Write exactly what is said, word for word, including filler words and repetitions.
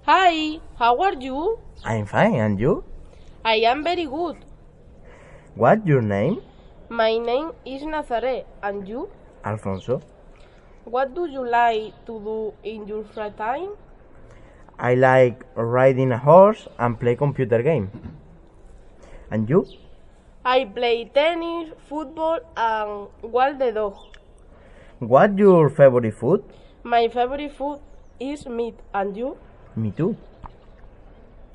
Hi, how are you? I'm fine, and you? I am very good. What's your name? My name is Nazare, and you? Alfonso. What do you like to do in your free time? I like riding a horse and play computer game. And you? I play tennis, football, and walk the dog. What's your favorite food? My favorite food is meat, and you? Me too.